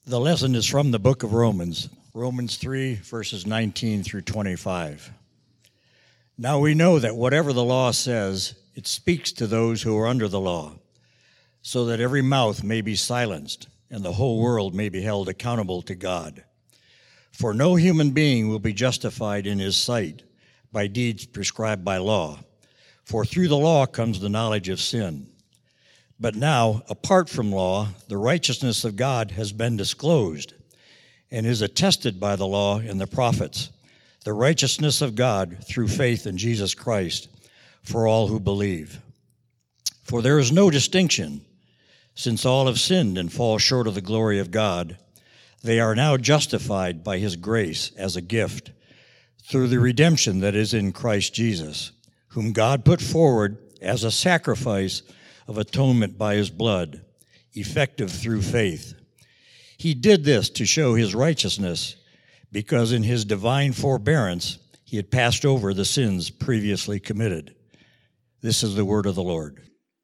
The lesson is from the book of Romans, Romans 3, verses 19 through 25. Now we know that whatever the law says, it speaks to those who are under the law, so that every mouth may be silenced and the whole world may be held accountable to God. For no human being will be justified in his sight by deeds prescribed by law, for through the law comes the knowledge of sin. But now, apart from law, the righteousness of God has been disclosed and is attested by the law and the prophets, the righteousness of God through faith in Jesus Christ for all who believe. For there is no distinction, since all have sinned and fall short of the glory of God. They are now justified by his grace as a gift through the redemption that is in Christ Jesus, whom God put forward as a sacrifice of atonement by his blood, effective through faith. He did this to show his righteousness, because in his divine forbearance he had passed over the sins previously committed. This is the word of the Lord.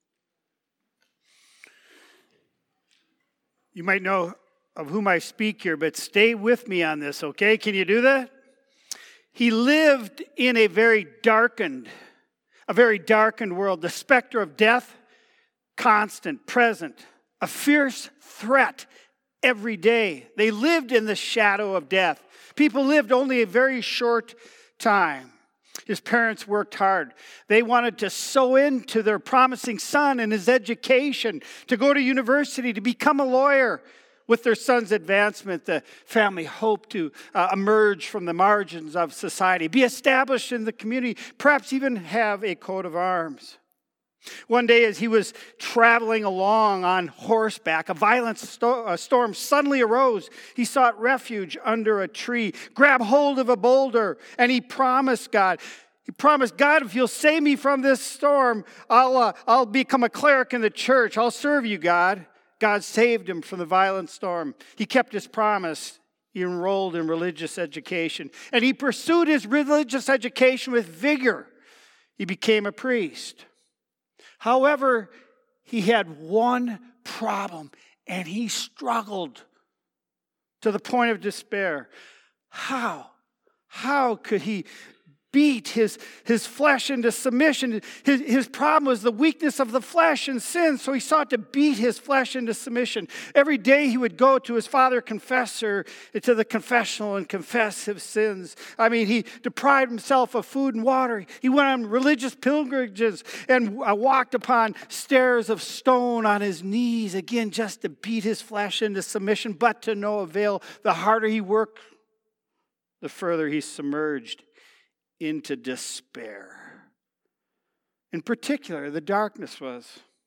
You might know of whom I speak here, but stay with me on this, okay? Can you do that? He lived in a very darkened world. The specter of death, constant, present, a fierce threat every day. They lived in the shadow of death. People lived only a very short time. His parents worked hard. They wanted to sow into their promising son and his education, to go to university, to become a lawyer. With their son's advancement, the family hoped to emerge from the margins of society, be established in the community, perhaps even have a coat of arms. One day, as he was traveling along on horseback, a violent storm suddenly arose. He sought refuge under a tree, grabbed hold of a boulder, and he promised God, if you'll save me from this storm, I'll become a cleric in the church. I'll serve you, God. God saved him from the violent storm. He kept his promise. He enrolled in religious education, and he pursued his religious education with vigor. He became a priest. However, he had one problem, and he struggled to the point of despair. How could he beat his flesh into submission? His problem was the weakness of the flesh and sin, so he sought to beat his flesh into submission. Every day he would go to his father confessor, to the confessional, and confess his sins. He deprived himself of food and water. He went on religious pilgrimages and walked upon stairs of stone on his knees, again, just to beat his flesh into submission, but to no avail. The harder he worked, the further he submerged into despair. In particular, the darkness was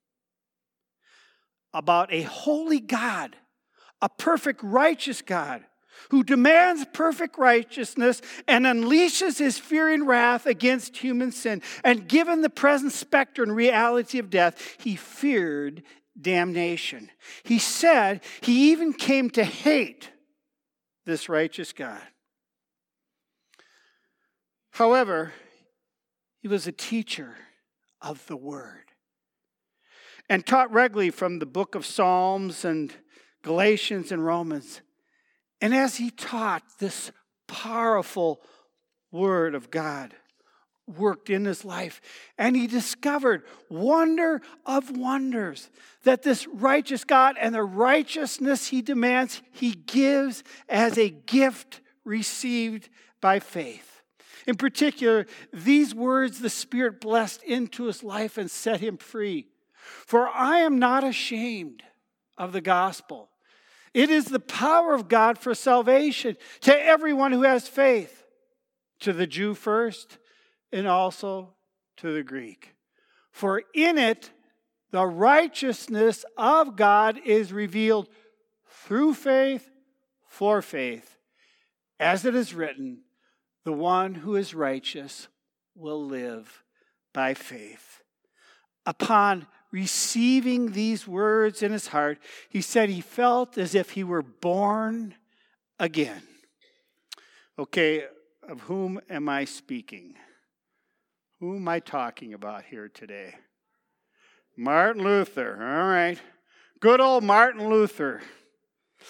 about a holy God, a perfect righteous God, who demands perfect righteousness and unleashes his fearing wrath against human sin. And given the present specter and reality of death, he feared damnation. He said he even came to hate this righteous God. However, he was a teacher of the Word and taught regularly from the book of Psalms and Galatians and Romans. And as he taught, this powerful Word of God worked in his life, and he discovered, wonder of wonders, that this righteous God and the righteousness he demands, he gives as a gift received by faith. In particular, these words the Spirit blessed into his life and set him free. For I am not ashamed of the gospel. It is the power of God for salvation to everyone who has faith, to the Jew first and also to the Greek. For in it the righteousness of God is revealed through faith for faith. As it is written, the one who is righteous will live by faith. Upon receiving these words in his heart, he said he felt as if he were born again. Okay, of whom am I speaking? Who am I talking about here today? Martin Luther, all right. Good old Martin Luther.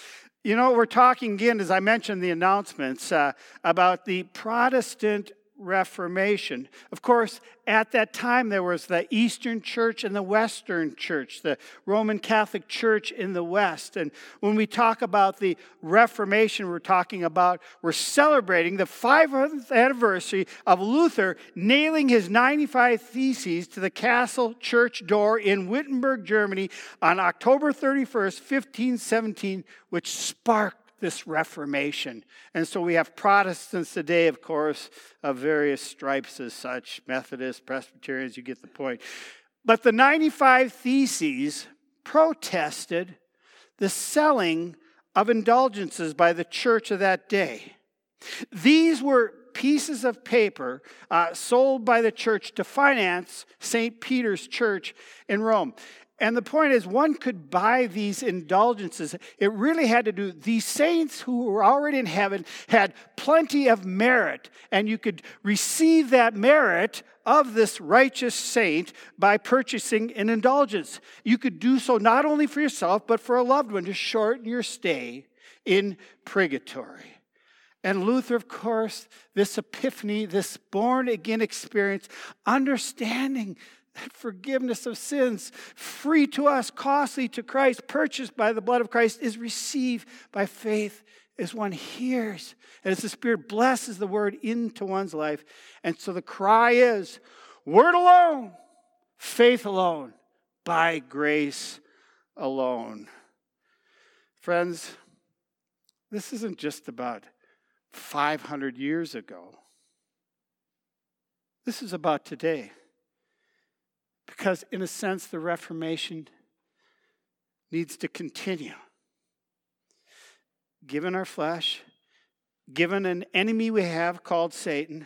You know, we're talking again, as I mentioned in the announcements, about the Protestant Reformation. Of course, at that time there was the Eastern Church and the Western Church, the Roman Catholic Church in the West. And when we talk about the Reformation, we're celebrating the 500th anniversary of Luther nailing his 95 Theses to the castle church door in Wittenberg, Germany on October 31st, 1517, which sparked this Reformation. And so we have Protestants today, of course, of various stripes as such, Methodists, Presbyterians, you get the point. But the 95 Theses protested the selling of indulgences by the church of that day. These were pieces of paper sold by the church to finance St. Peter's Church in Rome. And the point is, one could buy these indulgences. It really had to do, these saints who were already in heaven had plenty of merit, and you could receive that merit of this righteous saint by purchasing an indulgence. You could do so not only for yourself, but for a loved one to shorten your stay in purgatory. And Luther, of course, this epiphany, this born-again experience, understanding forgiveness of sins, free to us, costly to Christ, purchased by the blood of Christ, is received by faith as one hears. And as the Spirit blesses the word into one's life. And so the cry is, word alone, faith alone, by grace alone. Friends, this isn't just about 500 years ago. This is about today. Because in a sense, the Reformation needs to continue. Given our flesh, given an enemy we have called Satan,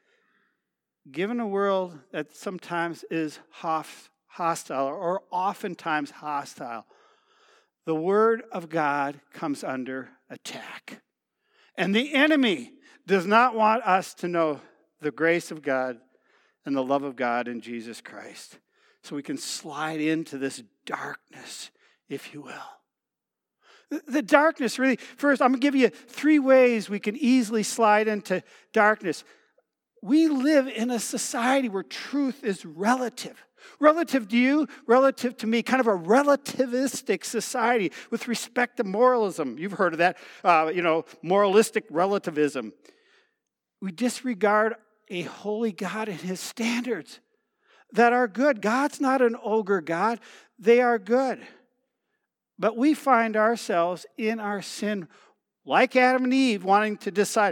given a world that sometimes is hostile or oftentimes hostile, the Word of God comes under attack. And the enemy does not want us to know the grace of God and the love of God in Jesus Christ. So we can slide into this darkness, if you will. The darkness, really, first, I'm going to give you 3 ways we can easily slide into darkness. We live in a society where truth is relative. Relative to you, relative to me, kind of a relativistic society with respect to moralism. You've heard of that, moralistic relativism. We disregard a holy God and his standards that are good. God's not an ogre God. They are good. But we find ourselves in our sin, like Adam and Eve, wanting to decide.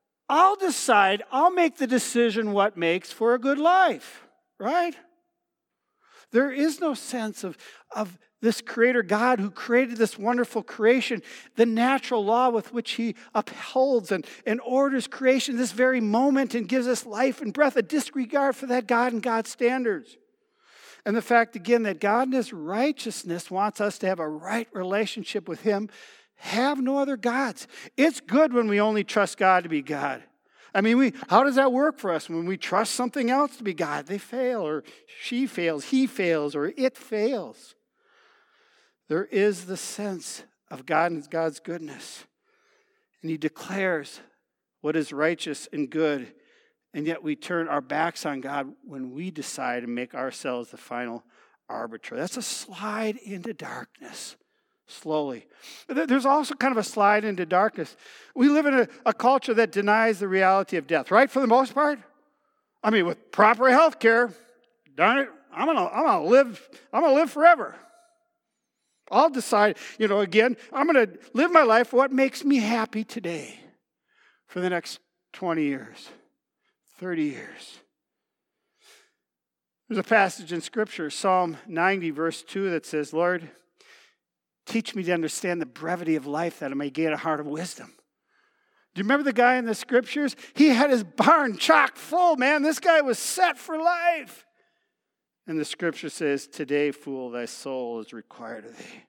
I'll make the decision what makes for a good life, right? There is no sense of this creator God who created this wonderful creation, the natural law with which he upholds and orders creation this very moment and gives us life and breath, a disregard for that God and God's standards. And the fact, again, that God in his righteousness wants us to have a right relationship with him, have no other gods. It's good when we only trust God to be God. I mean, how does that work for us when we trust something else to be God? They fail, or she fails, he fails, or it fails. There is the sense of God and God's goodness. And he declares what is righteous and good. And yet we turn our backs on God when we decide to make ourselves the final arbiter. That's a slide into darkness, slowly. There's also kind of a slide into darkness. We live in a culture that denies the reality of death, right? For the most part. I mean, with proper health care, darn it, I'm gonna live forever. I'll decide, again, I'm going to live my life for what makes me happy today for the next 20 years, 30 years. There's a passage in Scripture, Psalm 90, verse 2, that says, Lord, teach me to understand the brevity of life that I may gain a heart of wisdom. Do you remember the guy in the Scriptures? He had his barn chock full, man. This guy was set for life. And the Scripture says, today, fool, thy soul is required of thee.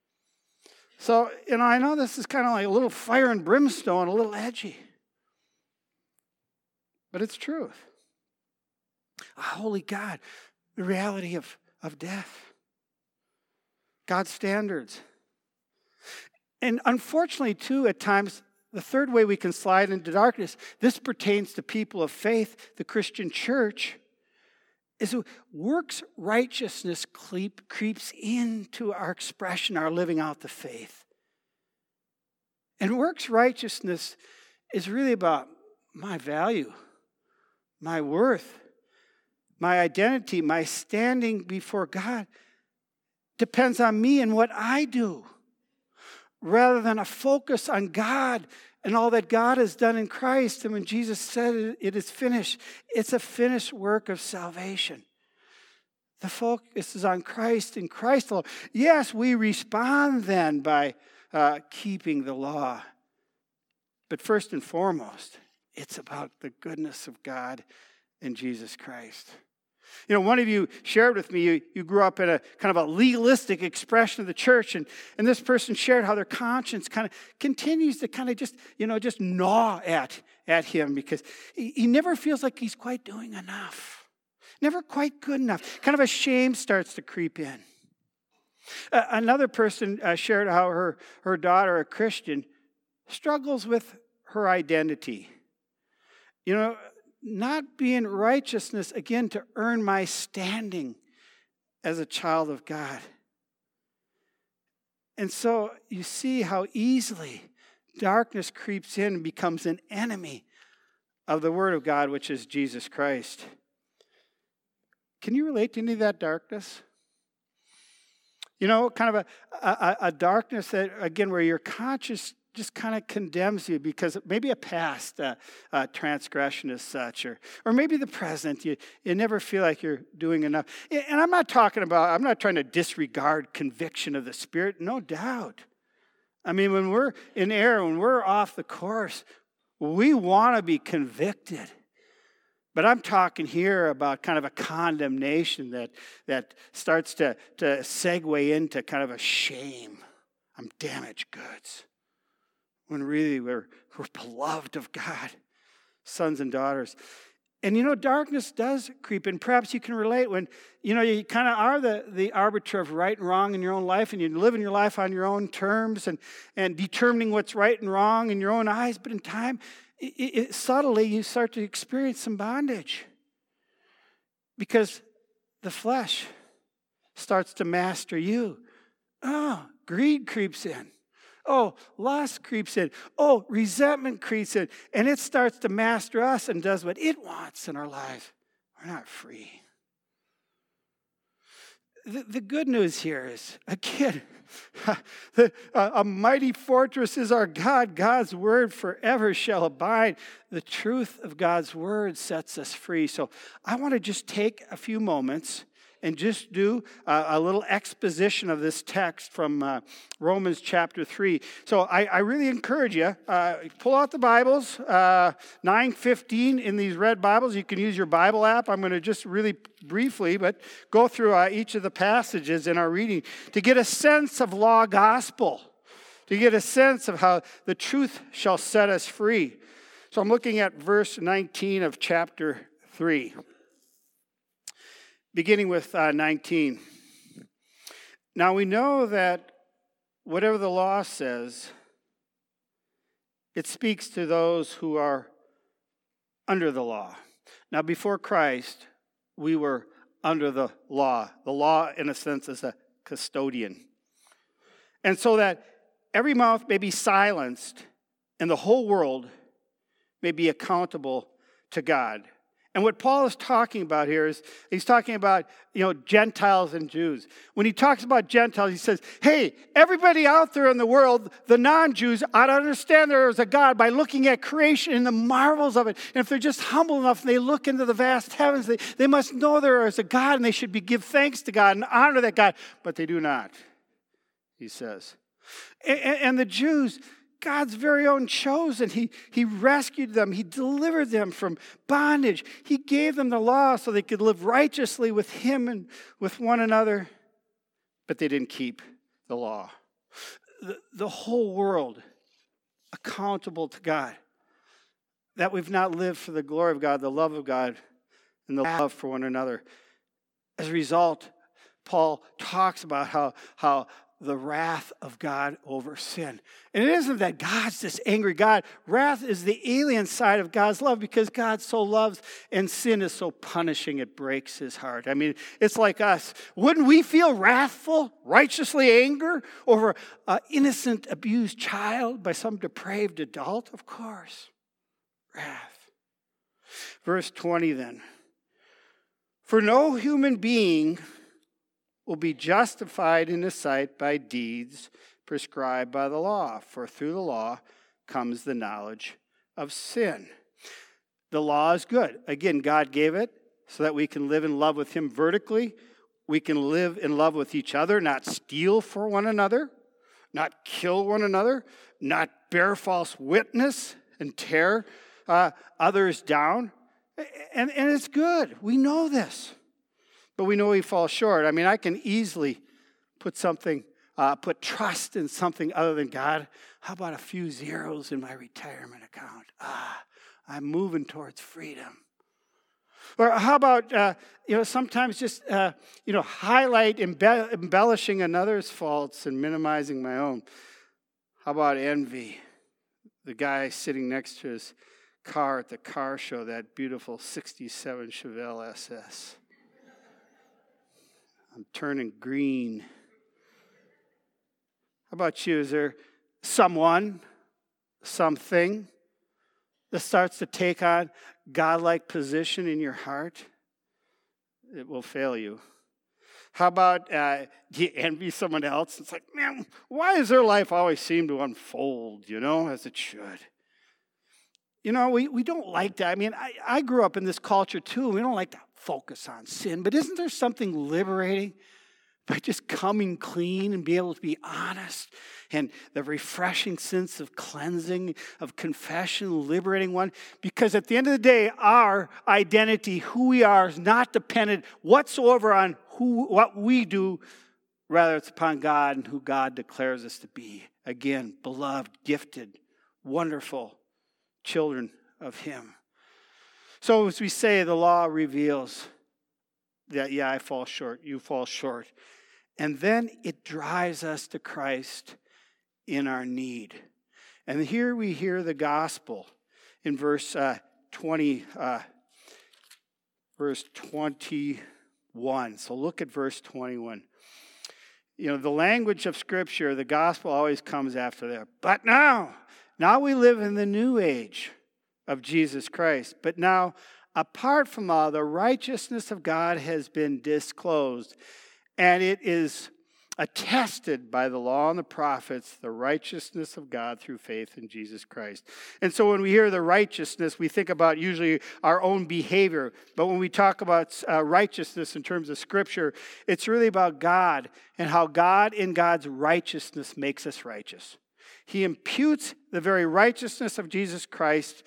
So, I know this is kind of like a little fire and brimstone, a little edgy. But it's truth. A holy God, the reality of death. God's standards. And unfortunately, too, at times, the third way we can slide into darkness, this pertains to people of faith, the Christian church, is works righteousness creeps into our expression, our living out the faith. And works righteousness is really about my value, my worth, my identity, my standing before God depends on me and what I do, rather than a focus on God and all that God has done in Christ. And when Jesus said it is finished, it's a finished work of salvation. The focus is on Christ and Christ alone. Yes, we respond then by keeping the law. But first and foremost, it's about the goodness of God and Jesus Christ. You know, one of you shared with me, you grew up in a kind of a legalistic expression of the church, and this person shared how their conscience kind of continues to kind of just gnaw at him because he never feels like he's quite doing enough, never quite good enough. Kind of a shame starts to creep in. Another person shared how her daughter, a Christian, struggles with her identity. You know, not being righteousness, again, to earn my standing as a child of God. And so you see how easily darkness creeps in and becomes an enemy of the Word of God, which is Jesus Christ. Can you relate to any of that darkness? You know, kind of a darkness that, again, where your conscience just kind of condemns you because maybe a past transgression is such, or maybe the present, you never feel like you're doing enough. And I'm not trying to disregard conviction of the Spirit, no doubt. I mean, when we're in error, when we're off the course, we want to be convicted. But I'm talking here about kind of a condemnation that starts to segue into kind of a shame. I'm damaged goods. When really we're beloved of God, sons and daughters. And you know, darkness does creep in. Perhaps you can relate when, you know, you kind of are the arbiter of right and wrong in your own life, and you live in your life on your own terms and determining what's right and wrong in your own eyes. But in time, subtly, you start to experience some bondage because the flesh starts to master you. Oh, greed creeps in. Oh, lust creeps in. Oh, resentment creeps in. And it starts to master us and does what it wants in our lives. We're not free. The good news here is, again, a mighty fortress is our God. God's word forever shall abide. The truth of God's word sets us free. So I want to just take a few moments and just do a little exposition of this text from Romans chapter 3. So I really encourage you, pull out the Bibles, 9:15 in these red Bibles. You can use your Bible app. I'm going to just really briefly, but go through each of the passages in our reading to get a sense of law gospel, to get a sense of how the truth shall set us free. So I'm looking at verse 19 of chapter 3. Beginning with 19. Now we know that whatever the law says, it speaks to those who are under the law. Now before Christ, we were under the law. The law, in a sense, is a custodian. And so that every mouth may be silenced and the whole world may be accountable to God. And what Paul is talking about here is he's talking about, Gentiles and Jews. When he talks about Gentiles, he says, hey, everybody out there in the world, the non-Jews, ought to understand there is a God by looking at creation and the marvels of it. And if they're just humble enough and they look into the vast heavens, they must know there is a God and they should give thanks to God and honor that God. But they do not, he says. And the Jews, God's very own chosen. He rescued them. He delivered them from bondage. He gave them the law so they could live righteously with him and with one another. But they didn't keep the law. The whole world accountable to God. That we've not lived for the glory of God, the love of God, and the love for one another. As a result, Paul talks about how the wrath of God over sin. And it isn't that God's this angry God. Wrath is the alien side of God's love because God so loves and sin is so punishing it breaks his heart. I mean, it's like us. Wouldn't we feel wrathful, righteously anger over an innocent abused child by some depraved adult? Of course. Wrath. Verse 20 then. For no human being will be justified in his sight by deeds prescribed by the law, for through the law comes the knowledge of sin. The law is good. Again, God gave it so that we can live in love with him vertically. We can live in love with each other, not steal for one another, not kill one another, not bear false witness and tear others down. And it's good. We know this. But we know we fall short. I mean, I can easily put trust in something other than God. How about a few zeros in my retirement account? I'm moving towards freedom. Or how about, sometimes just, highlight embellishing another's faults and minimizing my own. How about envy? The guy sitting next to his car at the car show, that beautiful 67 Chevelle SS. I'm turning green. How about you? Is there someone, something that starts to take on godlike position in your heart? It will fail you. How about do you envy someone else? It's like, man, why does their life always seem to unfold, as it should? We don't like that. I mean, I grew up in this culture too. We don't like to focus on sin. But isn't there something liberating by just coming clean and be able to be honest? And the refreshing sense of cleansing, of confession, liberating one. Because at the end of the day, our identity, who we are, is not dependent whatsoever on what we do. Rather, it's upon God and who God declares us to be. Again, beloved, gifted, wonderful children of him. So as we say, the law reveals that, I fall short, you fall short. And then it drives us to Christ in our need. And here we hear the gospel in verse 21. So look at verse 21. The language of Scripture, the gospel always comes after that. But now we live in the new age of Jesus Christ. But now, apart from law, the righteousness of God has been disclosed. And it is attested by the law and the prophets, the righteousness of God through faith in Jesus Christ. And so when we hear the righteousness, we think about usually our own behavior. But when we talk about righteousness in terms of Scripture, it's really about God and how God in God's righteousness makes us righteous. He imputes the very righteousness of Jesus Christ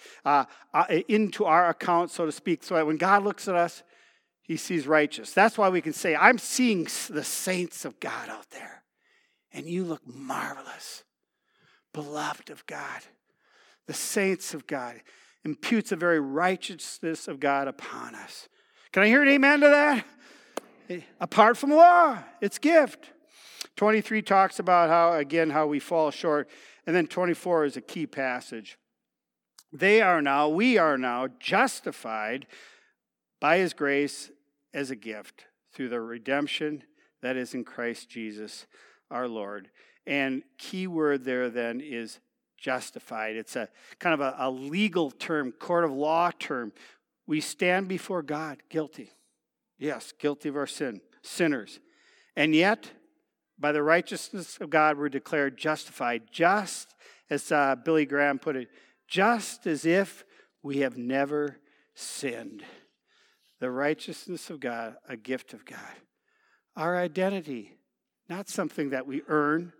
into our account, so to speak, so that when God looks at us, he sees righteous. That's why we can say, I'm seeing the saints of God out there, and you look marvelous. Beloved of God, the saints of God, imputes the very righteousness of God upon us. Can I hear an amen to that? Apart from law, it's gift. 23 talks about how we fall short. And then 24 is a key passage. We are now justified by his grace as a gift through the redemption that is in Christ Jesus our Lord. And key word there then is justified. It's a kind of a legal term, court of law term. We stand before God guilty. Yes, guilty of our sinners. And yet, by the righteousness of God, we're declared justified, just as Billy Graham put it, just as if we have never sinned. The righteousness of God, a gift of God. Our identity, not something that we earn.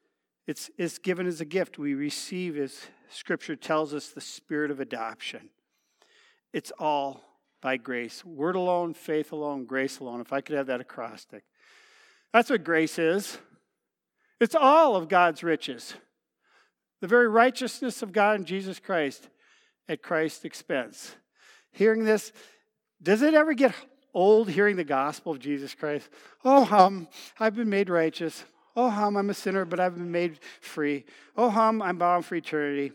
It's given as a gift. We receive, as Scripture tells us, the spirit of adoption. It's all by grace. Word alone, faith alone, grace alone. If I could have that acrostic. That's what grace is. It's all of God's riches. The very righteousness of God in Jesus Christ at Christ's expense. Hearing this, does it ever get old hearing the gospel of Jesus Christ? I've been made righteous. Oh, hum, I'm a sinner, but I've been made free. Oh, hum, I'm bound for eternity.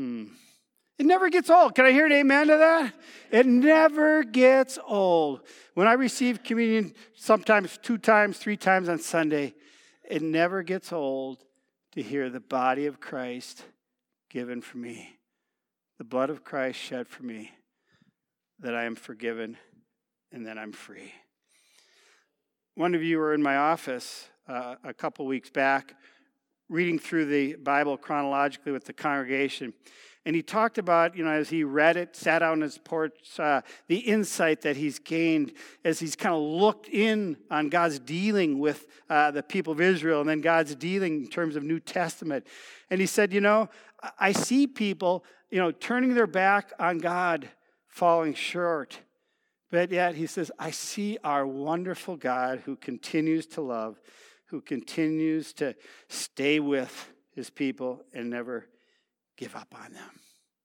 It never gets old. Can I hear an amen to that? It never gets old. When I receive communion, sometimes 2 times, 3 times on Sunday, it never gets old to hear the body of Christ given for me, the blood of Christ shed for me, that I am forgiven and that I'm free. One of you were in my office a couple weeks back, reading through the Bible chronologically with the congregation. And he talked about, as he read it, sat out on his porch, the insight that he's gained as he's kind of looked in on God's dealing with the people of Israel and then God's dealing in terms of New Testament. And he said, I see people, turning their back on God, falling short. But yet, he says, I see our wonderful God who continues to love, who continues to stay with his people and never give up on them.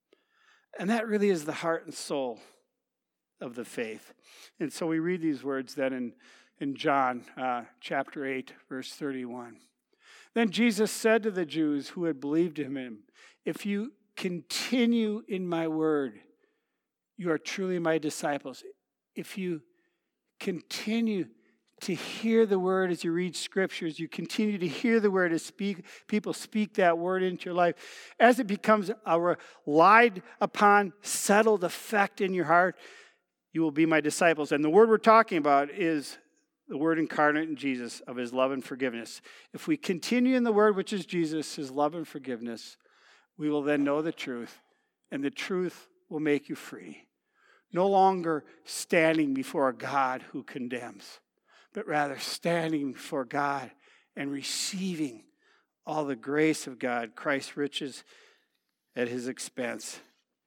And that really is the heart and soul of the faith. And so we read these words then in John chapter 8, verse 31. Then Jesus said to the Jews who had believed in him, if you continue in my word, you are truly my disciples. If you continue to hear the word as you read scriptures, you continue to hear the word as people speak that word into your life, as it becomes a relied upon, settled effect in your heart, you will be my disciples. And the word we're talking about is the word incarnate in Jesus of his love and forgiveness. If we continue in the word, which is Jesus, his love and forgiveness, we will then know the truth, and the truth will make you free. No longer standing before a God who condemns, but rather standing before God and receiving all the grace of God, Christ's riches at his expense,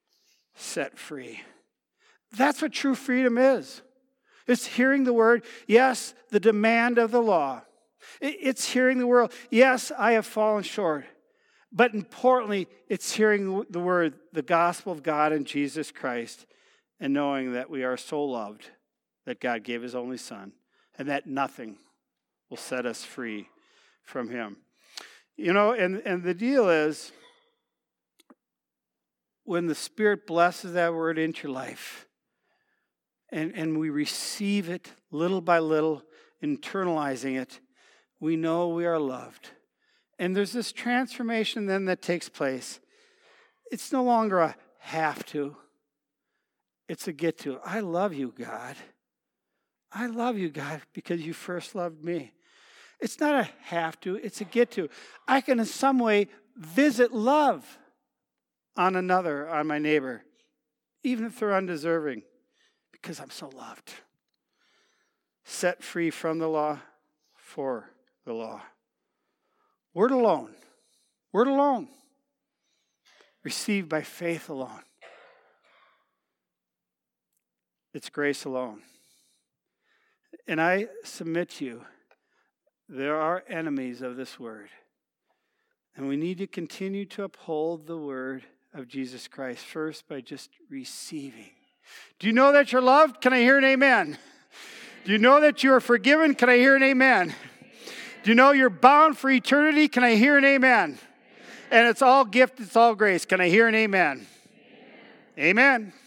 set free. That's what true freedom is. It's hearing the word, yes, the demand of the law. It's hearing the word, yes, I have fallen short. But importantly, it's hearing the word, the gospel of God in Jesus Christ, and knowing that we are so loved that God gave his only son, and that nothing will set us free from him. And the deal is, when the Spirit blesses that word into your life, and we receive it little by little, internalizing it, we know we are loved. And there's this transformation then that takes place. It's no longer a have to. It's a get to. I love you, God. I love you, God, because you first loved me. It's not a have to. It's a get to. I can in some way visit love on another, on my neighbor, even if they're undeserving, because I'm so loved. Set free from the law, for the law. Word alone. Word alone. Received by faith alone. It's grace alone. And I submit to you, there are enemies of this word. And we need to continue to uphold the word of Jesus Christ first by just receiving. Do you know that you're loved? Can I hear an amen? Do you know that you are forgiven? Can I hear an amen? Do you know you're bound for eternity? Can I hear an amen? And it's all gift, it's all grace. Can I hear an amen? Amen.